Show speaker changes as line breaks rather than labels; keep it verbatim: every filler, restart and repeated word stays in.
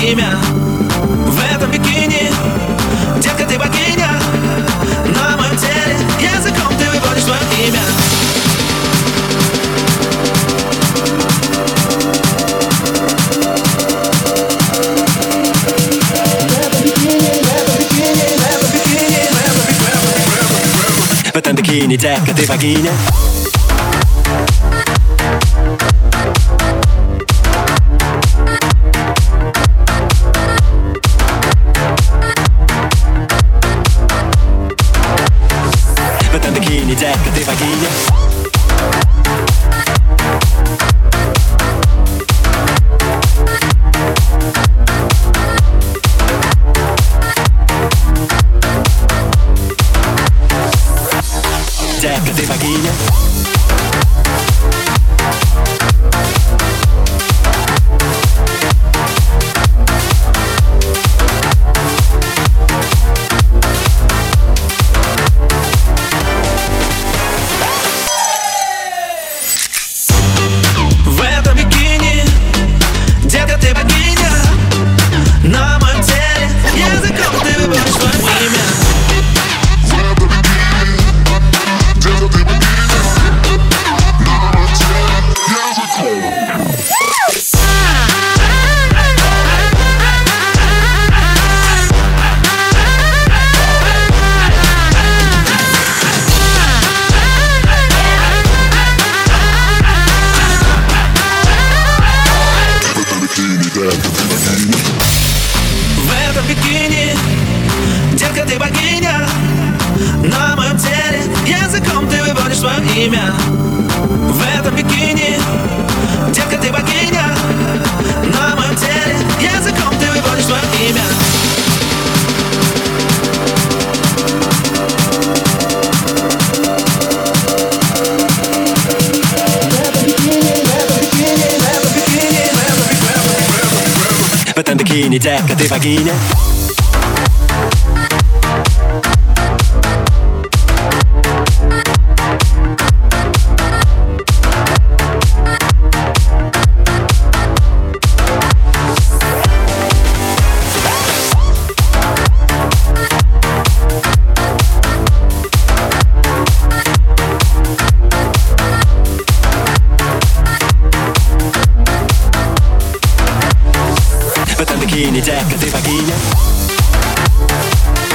имя в этом бикини. Детка, ты богиня, на моем теле языком ты выводишь свое имя. В этом бикини, детка, ты богиня. В этом бикини, детка, ты богиня. Детка, ты богиня. В этом бикини, детка, ты богиня, на моем теле языком ты выберешь свое имя. В этом бикини, детка, ты богиня, на моем теле языком ты выводишь свое имя. В этом бикини, детка, ты богиня, на моем теле языком ты выводишь свое имя. В этом бикини, детка, ты богиня. В этом бикини, детка, ты богиня.